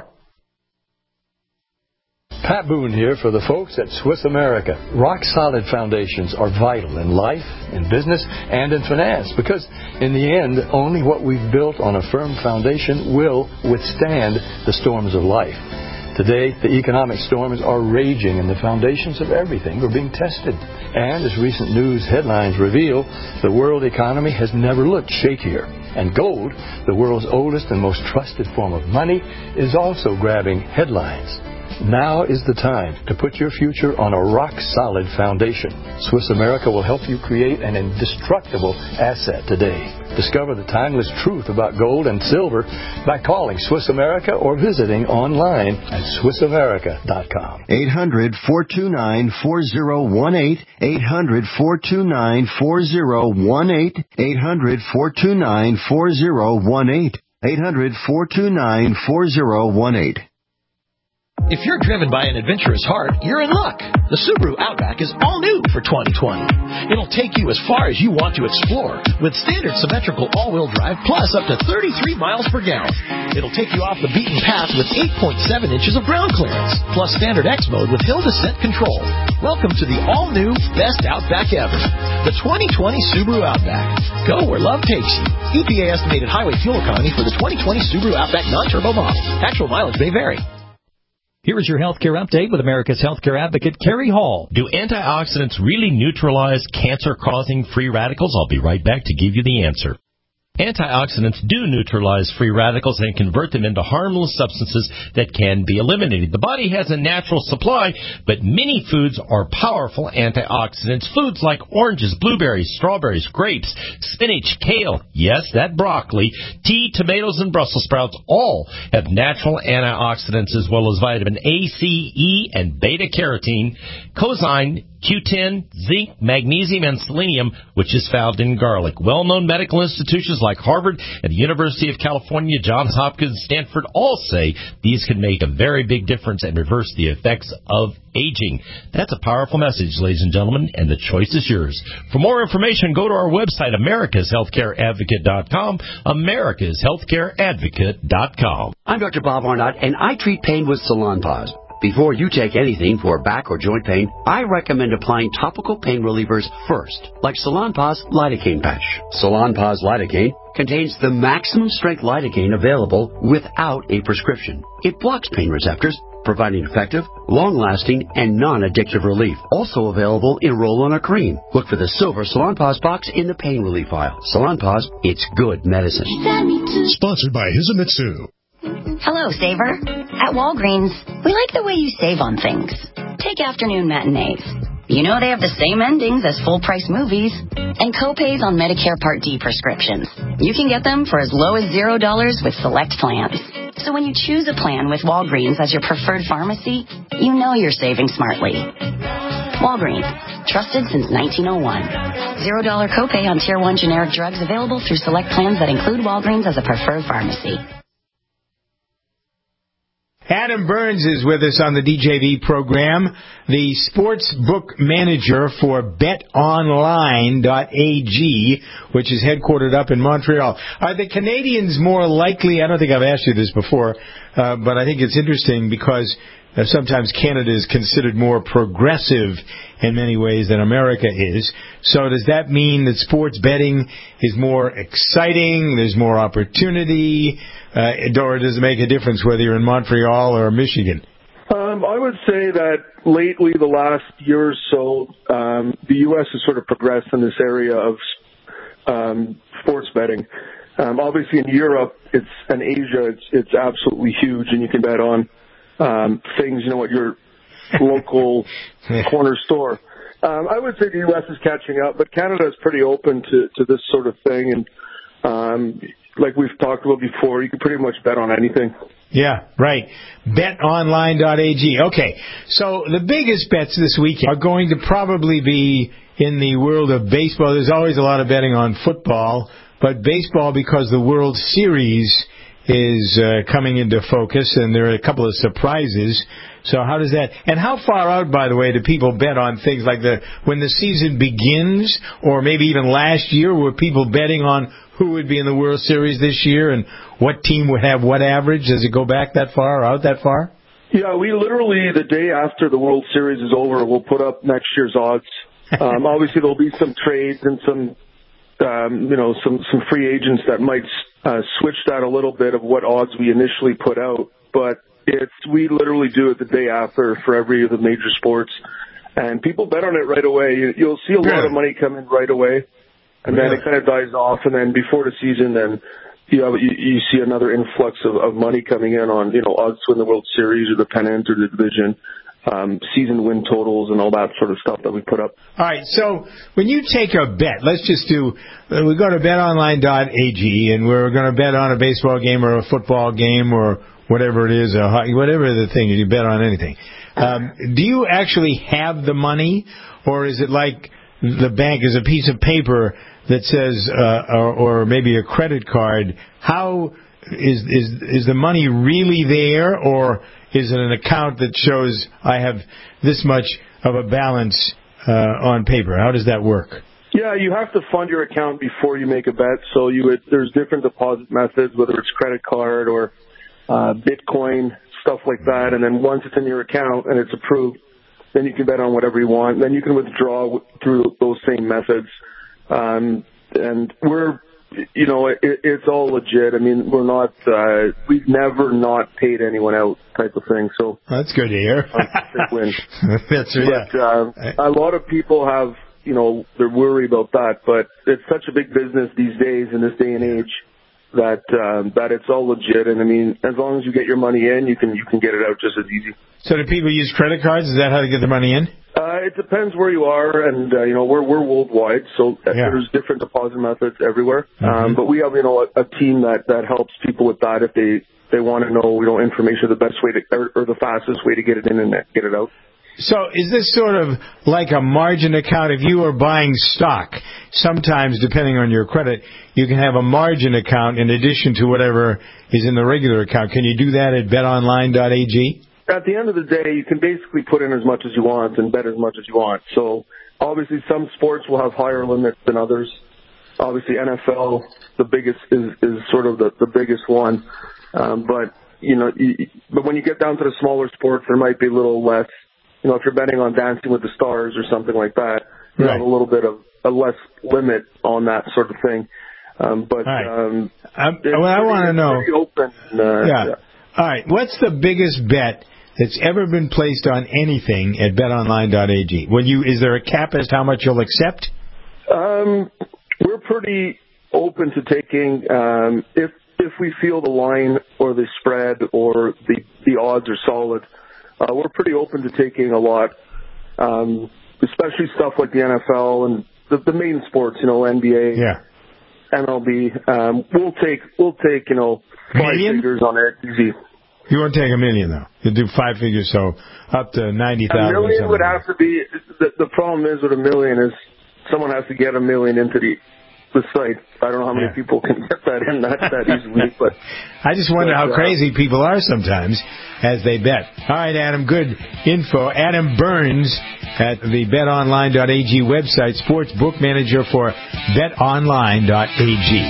Pat Boone here for the folks at Swiss America. Rock-solid foundations are vital in life, in business, and in finance, because in the end, only what we've built on a firm foundation will withstand the storms of life. Today, the economic storms are raging, and the foundations of everything are being tested. And as recent news headlines reveal, the world economy has never looked shakier. And gold, the world's oldest and most trusted form of money, is also grabbing headlines. Now is the time to put your future on a rock-solid foundation. Swiss America will help you create an indestructible asset today. Discover the timeless truth about gold and silver by calling Swiss America or visiting online at Swiss America dot com. eight hundred, four two nine, four zero one eight. eight hundred, four two nine, four zero one eight. eight hundred, four two nine, four zero one eight. eight hundred, four two nine, four zero one eight. If you're driven by an adventurous heart, you're in luck. The Subaru Outback is all new for twenty twenty. It'll take you as far as you want to explore with standard symmetrical all-wheel drive plus up to thirty-three miles per gallon. It'll take you off the beaten path with eight point seven inches of ground clearance plus standard X mode with hill descent control. Welcome to the all-new best Outback ever, the twenty twenty Subaru Outback. Go where love takes you. E P A estimated highway fuel economy for the twenty twenty Subaru Outback non-turbo model. Actual mileage may vary. Here is your healthcare update with America's healthcare advocate, Kerry Hall. Do antioxidants really neutralize cancer-causing free radicals? I'll be right back to give you the answer. Antioxidants do neutralize free radicals and convert them into harmless substances that can be eliminated. The body has a natural supply, but many foods are powerful antioxidants. Foods like oranges, blueberries, strawberries, grapes, spinach, kale, yes, that broccoli, tea, tomatoes, and Brussels sprouts all have natural antioxidants as well as vitamin A, C, E, and beta-carotene, coenzyme, Q ten, zinc, magnesium, and selenium, which is found in garlic. Well-known medical institutions like Harvard and the University of California, Johns Hopkins, Stanford all say these can make a very big difference and reverse the effects of aging. That's a powerful message, ladies and gentlemen, and the choice is yours. For more information, go to our website, americas healthcare advocate dot com, americas healthcare advocate dot com. I'm Doctor Bob Arnott, and I treat pain with Salonpas. Before you take anything for back or joint pain, I recommend applying topical pain relievers first, like Salonpas Lidocaine Patch. Salonpas Lidocaine contains the maximum strength lidocaine available without a prescription. It blocks pain receptors, providing effective, long-lasting, and non-addictive relief. Also available in roll-on or cream. Look for the silver Salonpas box in the pain relief aisle. Salonpas, it's good medicine. Sponsored by Hisamitsu. Hello, Saver. At Walgreens, we like the way you save on things. Take afternoon matinees. You know they have the same endings as full-price movies. And co-pays on Medicare Part D prescriptions. You can get them for as low as zero dollars with select plans. So when you choose a plan with Walgreens as your preferred pharmacy, you know you're saving smartly. Walgreens, trusted since nineteen oh one. Zero dollar copay on Tier one generic drugs available through select plans that include Walgreens as a preferred pharmacy. Adam Burns is with us on the D J V program, the sports book manager for bet online dot a g, which is headquartered up in Montreal. Are the Canadians more likely, I don't think I've asked you this before, uh, but I think it's interesting because uh, sometimes Canada is considered more progressive in many ways than America is. So does that mean that sports betting is more exciting, there's more opportunity, uh, or does it make a difference whether you're in Montreal or Michigan? Um, Um, I would say that lately, the last year or so, um, the U S has sort of progressed in this area of um, sports betting. Um, obviously, in Europe, it's and Asia, it's it's absolutely huge, and you can bet on um, things, you know, at your local corner store. Um, I would say the U S is catching up, but Canada is pretty open to, to this sort of thing, and um, like we've talked about before, you can pretty much bet on anything. Yeah, right. bet online dot a g. Okay, so the biggest bets this weekend are going to probably be in the world of baseball. There's always a lot of betting on football, but baseball, because the World Series is uh, coming into focus, and there are a couple of surprises. So how does that, and how far out, by the way, do people bet on things like the, when the season begins, or maybe even last year, were people betting on who would be in the World Series this year and what team would have what average? Does it go back that far or out that far? Yeah, we literally, the day after the World Series is over, we'll put up next year's odds. Um, obviously, there'll be some trades and some, um, you know, some, some free agents that might uh, switch that a little bit of what odds we initially put out. But it's, we literally do it the day after for every of the major sports. And people bet on it right away. You, you'll see a lot of money come in right away. And then really? It kind of dies off, and then before the season, then you have, you, you see another influx of, of money coming in on, you know, odds to win the World Series or the pennant or the division, um, season win totals and all that sort of stuff that we put up. All right, so when you take a bet, let's just do, uh, we go to bet online dot a g, and we're going to bet on a baseball game or a football game or whatever it is, a hockey, whatever the thing, you bet on anything. Um, do you actually have the money, or is it like the bank is a piece of paper that says, uh, or, or maybe a credit card? How is is is the money really there, or is it an account that shows I have this much of a balance uh, on paper? How does that work? Yeah, you have to fund your account before you make a bet. So you would, there's different deposit methods, whether it's credit card or uh, Bitcoin, stuff like that. And then once it's in your account and it's approved, then you can bet on whatever you want. Then you can withdraw through those same methods. Um, and we're, you know, it, it's all legit. I mean, we're not, uh, we've never not paid anyone out type of thing. So that's good to hear. win. That's right. But, uh, a lot of people have, you know, they're worried about that, but it's such a big business these days in this day and age that, um, that it's all legit. And I mean, as long as you get your money in, you can, you can get it out just as easy. So do people use credit cards? Is that how to get the money in? Uh, it depends where you are, and uh, you know we're we're worldwide, so yeah. There's different deposit methods everywhere. Mm-hmm. Um, but we have you know a, a team that, that helps people with that if they, they want to know you know information, the best way to or, or the fastest way to get it in and get it out. So is this sort of like a margin account? If you are buying stock, sometimes depending on your credit, you can have a margin account in addition to whatever is in the regular account. Can you do that at bet online dot a g? At the end of the day, you can basically put in as much as you want and bet as much as you want. So obviously some sports will have higher limits than others. Obviously N F L, the biggest is, is sort of the, the biggest one. Um, but, you know, you, but when you get down to the smaller sports, there might be a little less. You know, if you're betting on Dancing with the Stars or something like that, you right. have a little bit of a less limit on that sort of thing. Um, but right. um, um, well, I want to know. Open, uh, yeah. yeah. All right. What's the biggest bet that's ever been placed on anything at bet online dot a g? When you, is there a cap as to how much you'll accept? Um, we're pretty open to taking um, if if we feel the line or the spread or the the odds are solid. Uh, we're pretty open to taking a lot, um, especially stuff like the N F L and the, the main sports. You know, N B A, yeah, M L B. Um, we'll take we'll take you know five million? figures on it easy. You won't take a million, though. You'll do five figures, so up to ninety thousand. A million would have to be, the, the problem is with a million is someone has to get a million into the the site. I don't know how many yeah. people can get that in that, that easily. But I just wonder but, how uh, crazy people are sometimes as they bet. All right, Adam, good info. Adam Burns at the bet online dot a g website, sports book manager for bet online dot a g.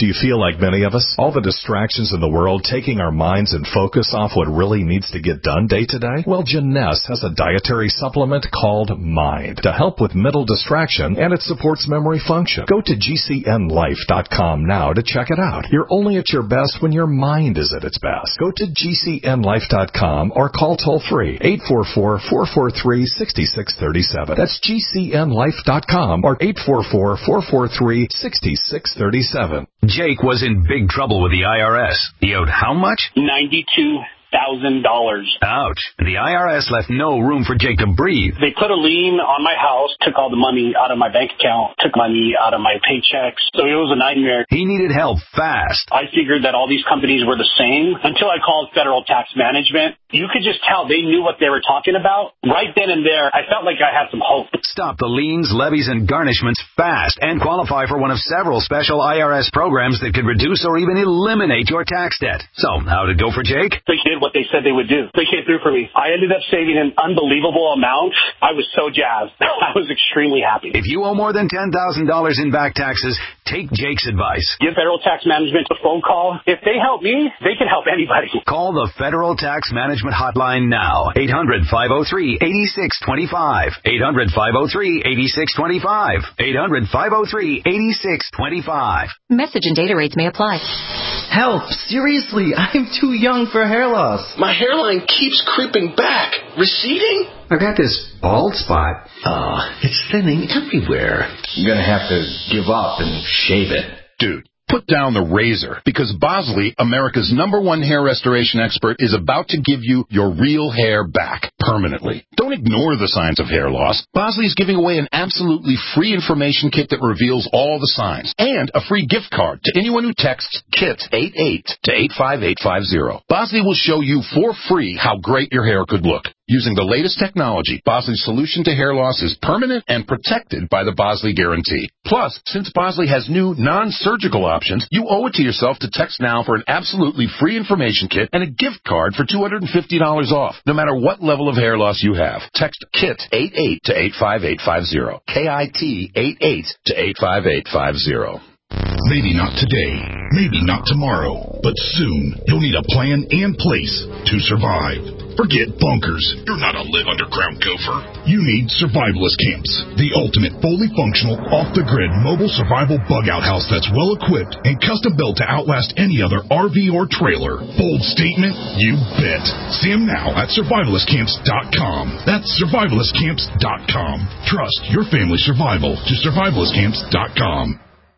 Do you feel like many of us? All the distractions in the world taking our minds and focus off what really needs to get done day to day? Well, Jeunesse has a dietary supplement called Mind to help with mental distraction, and it supports memory function. Go to G C N life dot com now to check it out. You're only at your best when your mind is at its best. Go to G C N life dot com or call toll-free eight four four, four four three, six six three seven. That's G C N life dot com or eight four four, four four three, six six three seven. Jake was in big trouble with the I R S. He owed how much? ninety-two thousand dollars. Ouch. The I R S left no room for Jake to breathe. They put a lien on my house, took all the money out of my bank account, took money out of my paychecks. So it was a nightmare. He needed help fast. I figured that all these companies were the same until I called Federal Tax Management. You could just tell they knew what they were talking about. Right then and there, I felt like I had some hope. Stop the liens, levies, and garnishments fast and qualify for one of several special I R S programs that could reduce or even eliminate your tax debt. So, how'd it go for Jake? They did what they said they would do. They came through for me. I ended up saving an unbelievable amount. I was so jazzed. I was extremely happy. If you owe more than ten thousand dollars in back taxes, take Jake's advice. Give Federal Tax Management a phone call. If they help me, they can help anybody. Call the Federal Tax Management Hotline now. eight hundred, five oh three, eight six two five. eight hundred, five oh three, eight six two five. eight hundred, five oh three, eight six two five. Message and data rates may apply. Help! Seriously, I'm too young for hair loss. My hairline keeps creeping back. Receding? I got this bald spot. Oh, it's thinning everywhere. I'm gonna have to give up and shave it. Dude, put down the razor, because Bosley, America's number one hair restoration expert, is about to give you your real hair back permanently. Don't ignore the signs of hair loss. Bosley is giving away an absolutely free information kit that reveals all the signs, and a free gift card to anyone who texts KIT eighty-eight to eight five eight five zero. Bosley will show you for free how great your hair could look. Using the latest technology, Bosley's solution to hair loss is permanent and protected by the Bosley Guarantee. Plus, since Bosley has new non-surgical options, you owe it to yourself to text now for an absolutely free information kit and a gift card for two hundred fifty dollars off, no matter what level of hair loss you have. Text KIT eighty-eight to eight five eight five zero. K I T eighty-eight to eight five eight five zero. Maybe not today, maybe not tomorrow, but soon you'll need a plan and place to survive. Forget bunkers. You're not a live underground gopher. You need Survivalist Camps, the ultimate fully functional, off-the-grid mobile survival bug-out house that's well-equipped and custom-built to outlast any other R V or trailer. Bold statement? You bet. See them now at survivalist camps dot com. That's survivalist camps dot com. Trust your family's survival to survivalist camps dot com.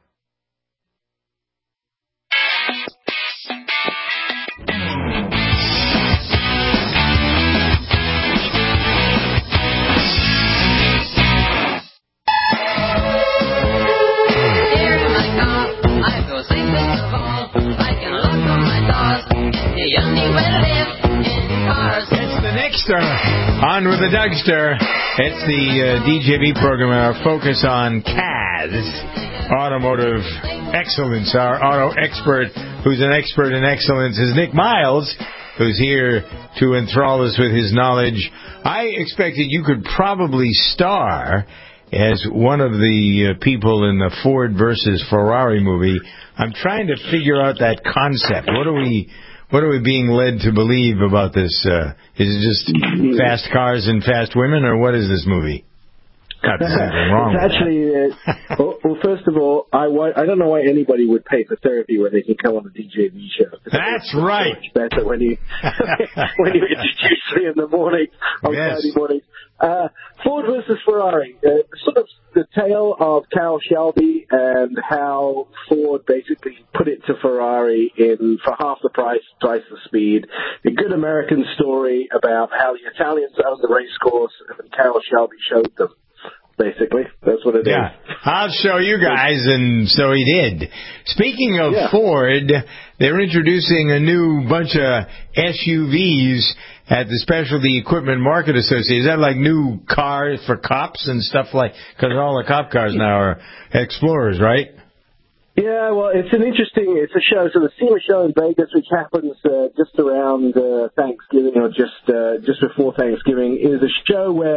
It's the Nexter on with the Dougster. It's the uh, D J B program, our focus on C A S, automotive excellence. Our auto expert, who's an expert in excellence, is Nick Miles, who's here to enthrall us with his knowledge. I expected you could probably star as one of the uh, people in the Ford versus Ferrari movie. I'm trying to figure out that concept. What are we... What are we being led to believe about this? Uh, is it just fast cars and fast women, or what is this movie? Got something wrong. It's actually, uh, well, well, first of all, I, I don't know why anybody would pay for therapy when they can come on the D J V show. That's right. Much better when you when you introduce three in the morning on yes. Friday morning. Uh, Ford versus Ferrari, uh, sort of the tale of Carroll Shelby and how Ford basically put it to Ferrari in for half the price, twice the speed. A good American story about how the Italians owned the race course and Carroll Shelby showed them. Basically, that's what it yeah. is. Yeah, I'll show you guys, and so he did. Speaking of yeah. Ford, they're introducing a new bunch of S U Vs at the Specialty Equipment Market Association. Is that like new cars for cops and stuff like? Because all the cop cars now are Explorers, right? Yeah, well, it's an interesting, it's a show. So the SEMA show in Vegas, which happens uh, just around uh, Thanksgiving or just uh, just before Thanksgiving, is a show where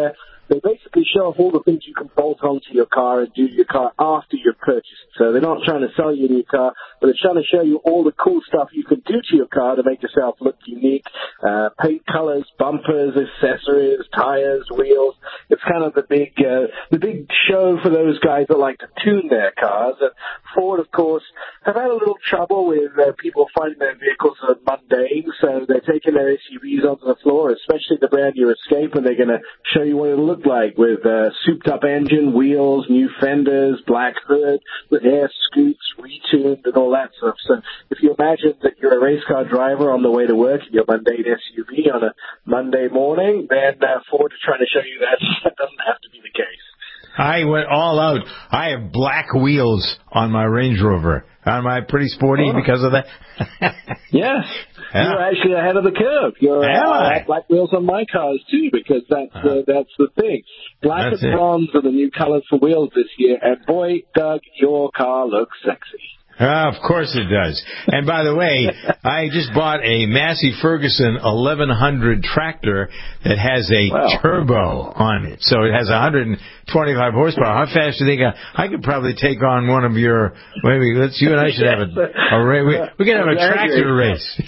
they basically show off all the things you can bolt onto your car and do to your car after you've purchased it. So they're not trying to sell you a new car, but they're trying to show you all the cool stuff you can do to your car to make yourself look unique. Uh, paint colors, bumpers, accessories, tires, wheels. It's kind of the big, uh, the big show for those guys that like to tune their cars. And Ford, of course, have had a little trouble with uh, people finding their vehicles are mundane, so they're taking their S U Vs onto the floor, especially the brand new Escape, and they're going to show you what it'll look like with uh, souped-up engine, wheels, new fenders, black hood, with air scoops, retuned, and all that stuff. So if you imagine that you're a race car driver on the way to work in your mundane S U V on a Monday morning, then uh, Ford is trying to show you that that doesn't have to be the case. I went all out. I have black wheels on my Range Rover. Am I pretty sporty oh. because of that? Yes. Yeah. You're actually ahead of the curve. You're uh, I have black wheels on my cars, too, because that's, uh, uh, that's the thing. Black and bronze are the new colors for wheels this year, and boy, Doug, your car looks sexy. Uh, of course it does. And by the way, I just bought a Massey Ferguson eleven hundred tractor that has a wow. turbo on it. So it has one hundred twenty-five horsepower. How fast do you think I, I could probably take on one of your, maybe let's, you and I should have a, a race. We, we can have a tractor race.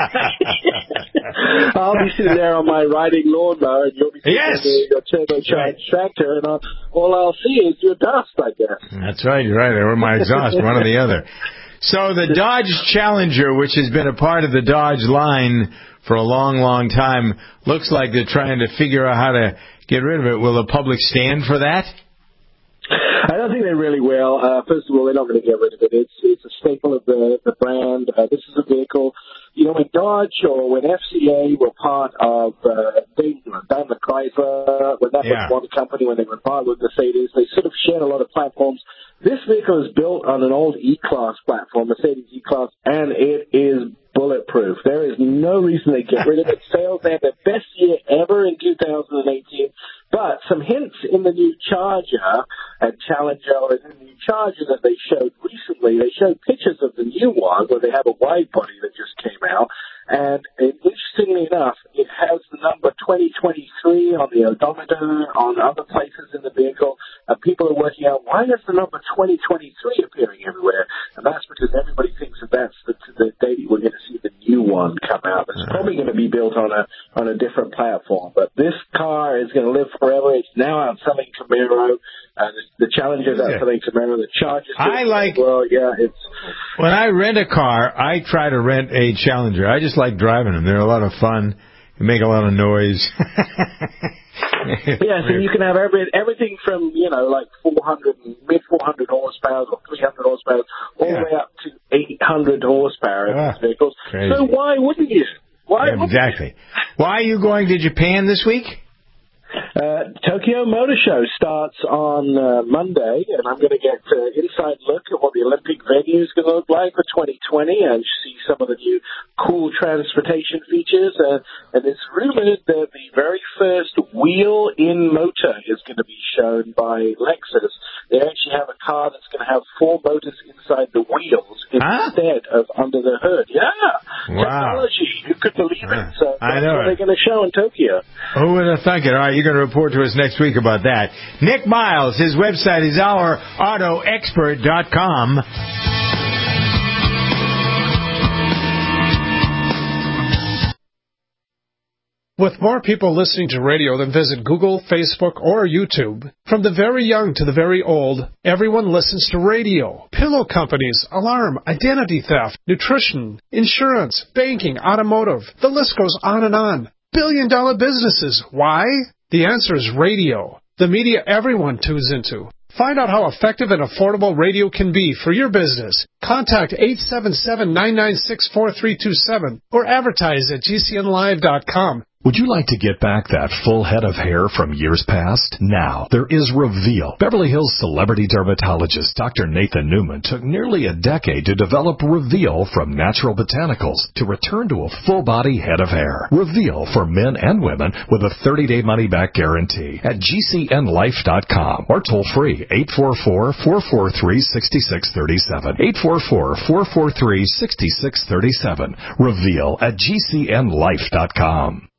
I'll be sitting there on my riding lawnmower and you'll be sitting yes. there your turbocharged right. tractor, and I'll, all I'll see is your dust, I guess. That's right, you're right. Or my exhaust, one or the other. So the Dodge Challenger, which has been a part of the Dodge line for a long, long time, looks like they're trying to figure out how to get rid of it. Will the public stand for that? I don't think they really will. Uh, first of all, they're not going to get rid of it. It's it's a staple of the, the brand. Uh, this is a vehicle, you know, when Dodge or when F C A were part of uh, Daimler Chrysler, when that yeah. was one company, when they were part with Mercedes, they sort of shared a lot of platforms. This vehicle is built on an old E-Class platform, Mercedes E-Class, and it is bulletproof. There is no reason they get rid of it. Sales had their best year ever in two thousand eighteen. But some hints in the new Charger and Challenger, or in the new Charger that they showed recently, they showed pictures of the new one where they have a wide body that just came out. And interestingly enough, it has the number twenty twenty-three on the odometer, on other places in the vehicle. And people are working out, why is the number twenty twenty-three appearing everywhere? And that's because everybody thinks that that's the, the date we're going to see the new one come out. It's probably going to be built on a on a different platform. But this car is going to live forever. It's now outselling Camaro. Uh, the, the Challenger's outselling Camaro. The Charger's I like. Well, yeah, it's. When I rent a car, I try to rent a Challenger. I just like driving them. They're a lot of fun. They make a lot of noise. Yes, and you can have every, everything from, you know, like four hundred, mid four hundred horsepower or three hundred horsepower, all yeah. the way up to eight hundred horsepower in ah, these vehicles. Crazy. So why wouldn't you? Why yeah, exactly. You? Why are you going to Japan this week? Uh, Tokyo Motor Show starts on uh, Monday, and I'm going to get an uh, inside look at what the Olympic venue is going to look like for twenty twenty and see some of the new cool transportation features. Uh, and it's rumored that the very first wheel-in motor is going to be shown by Lexus. They actually have a car that's going to have four motors inside the wheels instead huh? of under the hood. Yeah. Wow. Technology. Who could believe it? So I that's know what it. they're going to show in Tokyo. Who would have thunk it? All right, you're going to report to us next week about that. Nick Miles, his website is our auto expert dot com. With more people listening to radio than visit Google, Facebook, or YouTube, from the very young to the very old, everyone listens to radio. Pillow companies, alarm, identity theft, nutrition, insurance, banking, automotive. The list goes on and on. Billion dollar businesses. Why? The answer is radio. The media everyone tunes into. Find out how effective and affordable radio can be for your business. Contact eight seven seven, nine nine six, four three two seven or advertise at G C N live dot com. Would you like to get back that full head of hair from years past? Now, there is Reveal. Beverly Hills celebrity dermatologist Doctor Nathan Newman took nearly a decade to develop Reveal from natural botanicals to return to a full-body head of hair. Reveal for men and women with a thirty-day money-back guarantee at G C N life dot com or toll free eight four four, four four three, six six three seven. eight four four, four four three, six six three seven. Reveal at G C N life dot com.